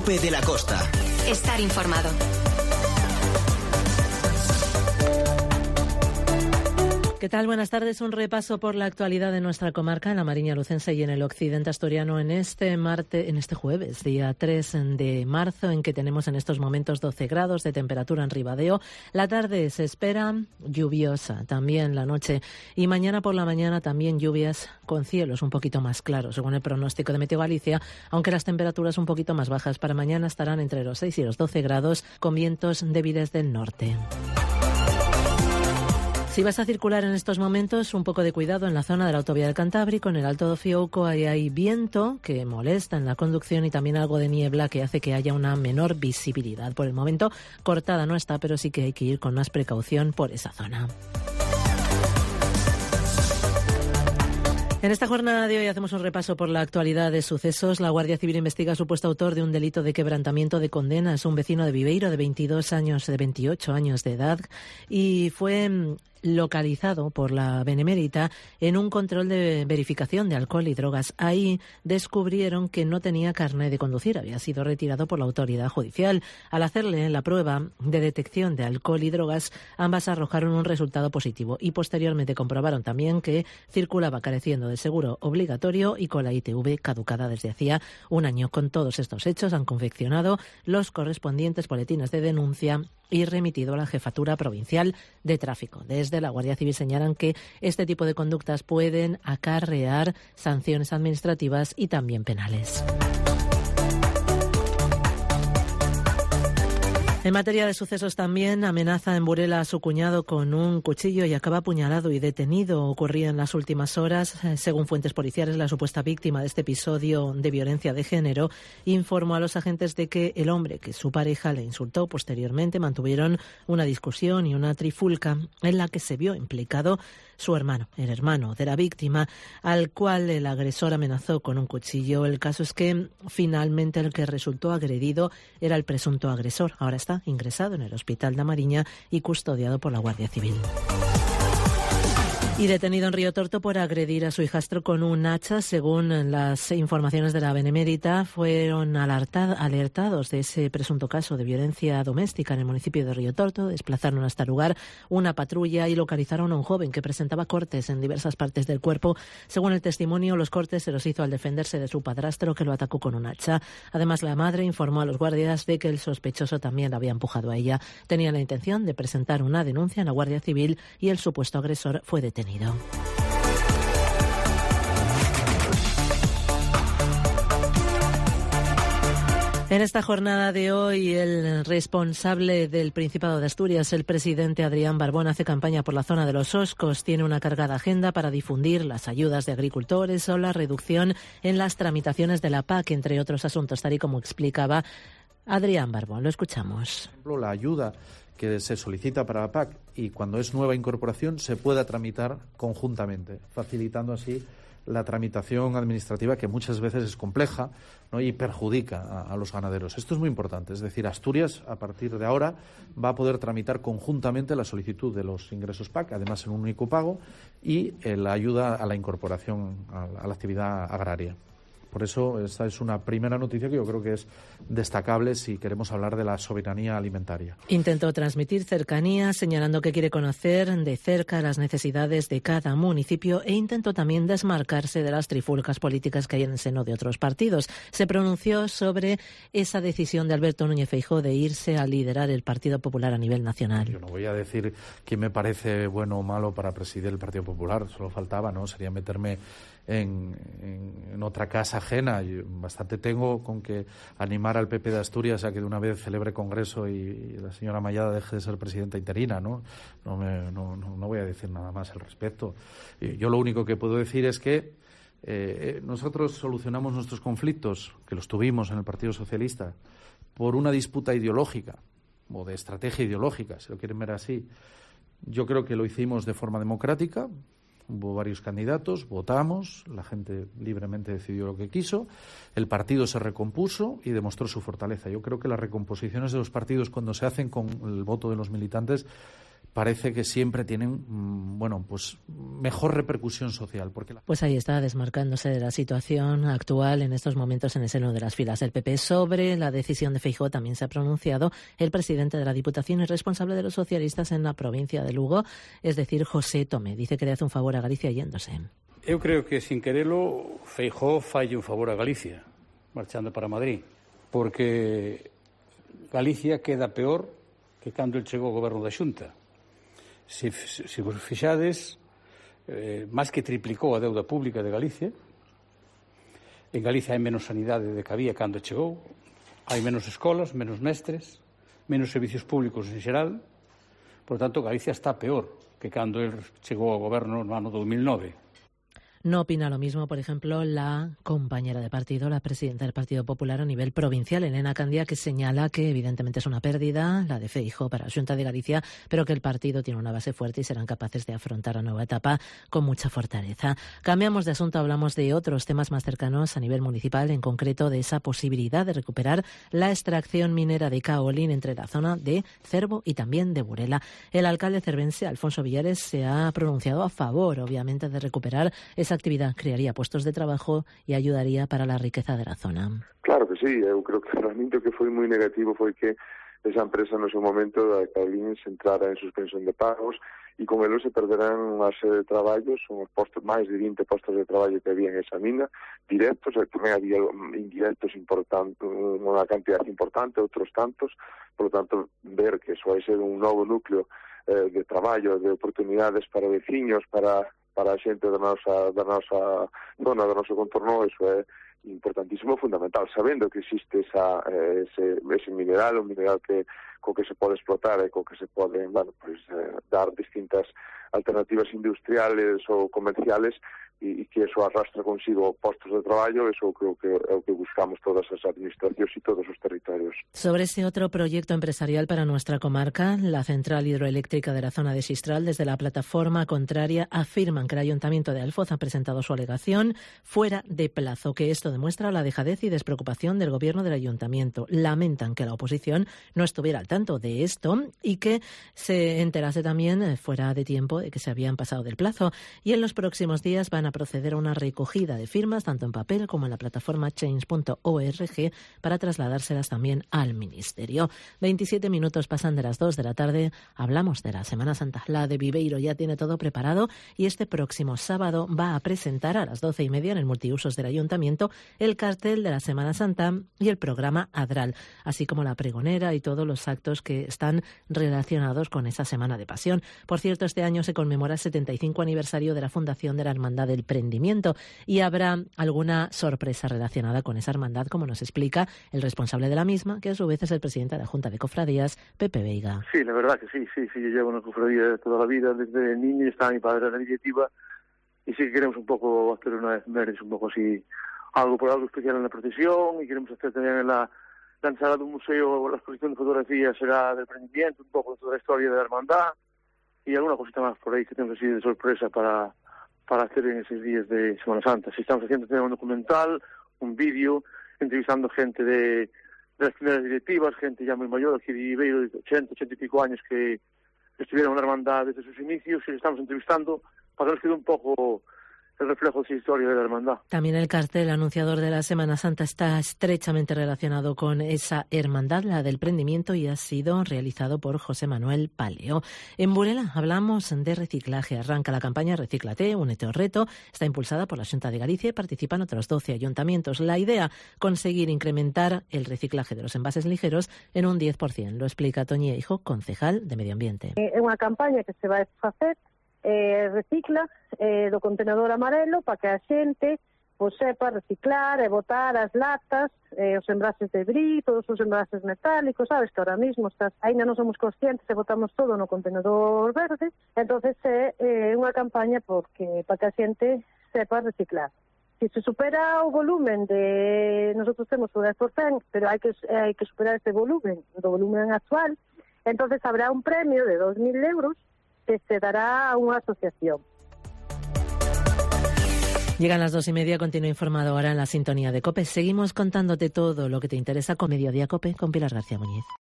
COPE de la Costa. Estar informado. ¿Qué tal? Buenas tardes. Un repaso por la actualidad de nuestra comarca en la Mariña Lucense y en el occidente asturiano en este jueves, día 3 de marzo, en que tenemos en estos momentos 12 grados de temperatura en Ribadeo. La tarde se espera lluviosa, también la noche, y mañana por la mañana también lluvias con cielos un poquito más claros, según el pronóstico de Meteo Galicia, aunque las temperaturas un poquito más bajas. Para mañana estarán entre los 6 y los 12 grados, con vientos débiles del norte. Si vas a circular en estos momentos, un poco de cuidado en la zona de la autovía del Cantábrico, en el Alto do Fiouco. Ahí hay viento que molesta en la conducción y también algo de niebla que hace que haya una menor visibilidad. Por el momento, cortada no está, pero sí que hay que ir con más precaución por esa zona. En esta jornada de hoy hacemos un repaso por la actualidad de sucesos. La Guardia Civil investiga al supuesto autor de un delito de quebrantamiento de condena. Es un vecino de Viveiro de 28 años de edad y fue localizado por la Benemérita en un control de verificación de alcohol y drogas. Ahí descubrieron que no tenía carné de conducir, había sido retirado por la autoridad judicial. Al hacerle la prueba de detección de alcohol y drogas, ambas arrojaron un resultado positivo y posteriormente comprobaron también que circulaba careciendo de seguro obligatorio y con la ITV caducada desde hacía un año. Con todos estos hechos han confeccionado los correspondientes boletines de denuncia y remitido a la Jefatura Provincial de Tráfico. Desde la Guardia Civil señalan que este tipo de conductas pueden acarrear sanciones administrativas y también penales. En materia de sucesos también, amenaza en Burela a su cuñado con un cuchillo y acaba apuñalado y detenido. Ocurría en las últimas horas. Según fuentes policiales, la supuesta víctima de este episodio de violencia de género informó a los agentes de que el hombre que su pareja le insultó posteriormente mantuvieron una discusión y una trifulca en la que se vio implicado su hermano, el hermano de la víctima, al cual el agresor amenazó con un cuchillo. El caso es que finalmente el que resultó agredido era el presunto agresor. Ahora está ingresado en el Hospital da Mariña y custodiado por la Guardia Civil. Y detenido en Río Torto por agredir a su hijastro con un hacha. Según las informaciones de la Benemérita, fueron alertados de ese presunto caso de violencia doméstica en el municipio de Río Torto. Desplazaron hasta el lugar una patrulla y localizaron a un joven que presentaba cortes en diversas partes del cuerpo. Según el testimonio, los cortes se los hizo al defenderse de su padrastro, que lo atacó con un hacha. Además, la madre informó a los guardias de que el sospechoso también la había empujado a ella. Tenía la intención de presentar una denuncia en la Guardia Civil y el supuesto agresor fue detenido. En esta jornada de hoy, el responsable del Principado de Asturias, el presidente Adrián Barbón, hace campaña por la zona de los Oscos. Tiene una cargada agenda para difundir las ayudas de agricultores o la reducción en las tramitaciones de la PAC, entre otros asuntos, tal y como explicaba Adrián Barbón. Lo escuchamos. Por ejemplo, la ayuda que se solicita para la PAC y cuando es nueva incorporación se pueda tramitar conjuntamente, facilitando así la tramitación administrativa, que muchas veces es compleja, ¿no?, y perjudica a los ganaderos. Esto es muy importante, es decir, Asturias a partir de ahora va a poder tramitar conjuntamente la solicitud de los ingresos PAC, además en un único pago, y la ayuda a la incorporación a la actividad agraria. Por eso esta es una primera noticia que yo creo que es destacable si queremos hablar de la soberanía alimentaria. Intentó transmitir cercanía, señalando que quiere conocer de cerca las necesidades de cada municipio e intentó también desmarcarse de las trifulcas políticas que hay en el seno de otros partidos. Se pronunció sobre esa decisión de Alberto Núñez Feijóo de irse a liderar el Partido Popular a nivel nacional. Yo no voy a decir quién me parece bueno o malo para presidir el Partido Popular, solo faltaba, ¿no? Sería meterme en otra casa ajena. Yo bastante tengo con que animar al PP de Asturias a que de una vez celebre congreso y la señora Mallada deje de ser presidenta interina, ¿no? No voy a decir nada más al respecto. Yo lo único que puedo decir es que nosotros solucionamos nuestros conflictos, que los tuvimos en el Partido Socialista, por una disputa ideológica o de estrategia ideológica, si lo quieren ver así. Yo creo que lo hicimos de forma democrática. Hubo varios candidatos, votamos, la gente libremente decidió lo que quiso, el partido se recompuso y demostró su fortaleza. Yo creo que las recomposiciones de los partidos, cuando se hacen con el voto de los militantes, parece que siempre tienen, pues mejor repercusión social. Pues ahí está, desmarcándose de la situación actual en estos momentos en el seno de las filas del PP. Sobre la decisión de Feijóo también se ha pronunciado el presidente de la Diputación y responsable de los socialistas en la provincia de Lugo, es decir, José Tomé. Dice que le hace un favor a Galicia yéndose. Eu creo que, sin querelo, Feijóo falle un favor a Galicia, marchando para Madrid, porque Galicia queda peor que cando el chegou ao goberno da Xunta. Se vos fixades, máis que triplicou a deuda pública de Galicia. En Galicia hai menos sanidade de que había cando chegou, hai menos escolas, menos mestres, menos servicios públicos en xeral. Por tanto, Galicia está peor que cando el chegou ao goberno no ano 2009. No opina lo mismo, por ejemplo, la compañera de partido, la presidenta del Partido Popular a nivel provincial, Elena Candía, que señala que evidentemente es una pérdida, la de Feijóo para la Xunta de Galicia, pero que el partido tiene una base fuerte y serán capaces de afrontar la nueva etapa con mucha fortaleza. Cambiamos de asunto, hablamos de otros temas más cercanos a nivel municipal, en concreto de esa posibilidad de recuperar la extracción minera de caolín entre la zona de Cervo y también de Burela. El alcalde cervense, Alfonso Villares, se ha pronunciado a favor, obviamente, de recuperar esa actividad, crearía puestos de trabajo e ayudaría para la riqueza de la zona. Claro que sí, eu creo que realmente o que foi moi negativo foi que esa empresa no seu momento da Caolín se entrara en suspensión de pagos e con elo se perderán unha serie de traballos, uns postos, máis de 20 postos de traballo que había en esa mina, directos, e tamén había indirectos importantes, unha cantidad importante, outros tantos, por lo tanto, ver que eso vai ser un novo núcleo de traballo, de oportunidades para veciños, para a xente da nosa zona, do noso contorno, eso é importantísimo, fundamental, sabendo que existe ese mineral, un mineral co que se pode explotar e co que se pode, dar distintas alternativas industriales ou comerciales e que eso arrastra consigo postos de traballo, eso creo que é o que buscamos todas as administracións e todos os territorios. Sobre ese otro proyecto empresarial para nuestra comarca, la central hidroeléctrica de la zona de Xistral, desde la plataforma contraria afirman que el Ayuntamiento de Alfoz ha presentado su alegación fuera de plazo, que esto demuestra la dejadez y despreocupación del gobierno del Ayuntamiento. Lamentan que la oposición no estuviera al tanto de esto y que se enterase también fuera de tiempo de que se habían pasado del plazo, y en los próximos días van a proceder a una recogida de firmas tanto en papel como en la plataforma change.org para trasladárselas también al Ministerio. 27 minutos pasan de las 2 de la tarde. Hablamos de la Semana Santa. La de Viveiro ya tiene todo preparado y este próximo sábado va a presentar a las 12:30 en el multiusos del Ayuntamiento el cartel de la Semana Santa y el programa Adral, así como la pregonera y todos los actos que están relacionados con esa Semana de Pasión. Por cierto, este año se conmemora el 75 aniversario de la fundación de la Hermandad del Prendimiento y habrá alguna sorpresa relacionada con esa hermandad, como nos explica el responsable de la misma, que a su vez es el presidente de la Junta de Cofradías, Pepe Veiga. Sí, la verdad que sí, yo llevo una cofradía toda la vida, desde niño estaba mi padre en la iniciativa y sí que queremos un poco hacer una efemérides, un poco así, algo especial en la procesión, y queremos hacer también en la entrada de un museo, la exposición de fotografías será del Prendimiento, un poco de toda la historia de la hermandad y alguna cosita más por ahí que tenemos así de sorpresa para hacer en esos días de Semana Santa. Si estamos haciendo también un documental, un vídeo, entrevistando gente de las primeras directivas, gente ya muy mayor, aquí de Viveiro, de 80 y pico años que estuvieron en la hermandad desde sus inicios, y les estamos entrevistando para que nos quede un poco el reflejo de esa historia de la hermandad. También el cartel anunciador de la Semana Santa está estrechamente relacionado con esa hermandad, la del Prendimiento, y ha sido realizado por José Manuel Paleo. En Burela hablamos de reciclaje. Arranca la campaña Recíclate, únete ao reto. Está impulsada por la Xunta de Galicia y participan otros 12 ayuntamientos. La idea, conseguir incrementar el reciclaje de los envases ligeros en un 10%. Lo explica Toñi Eijo, concejal de Medio Ambiente. É unha campaña que se vai facer recicla do contenedor amarelo para que a xente sepa reciclar e botar as latas, os envases de brie, todos os envases metálicos, sabes que ahora mismo ainda non somos conscientes e botamos todo no contenedor verde. Entonces é unha campaña para que a xente sepa reciclar. Si se supera o volumen nosotros temos o 10%, pero hai que superar este volumen, do volumen actual, entonces habrá un premio de 2.000 euros que se dará a una asociación. Llegan las 2:30, continúa informado ahora en la sintonía de COPE. Seguimos contándote todo lo que te interesa con Mediodía COPE, con Pilar García Muñiz.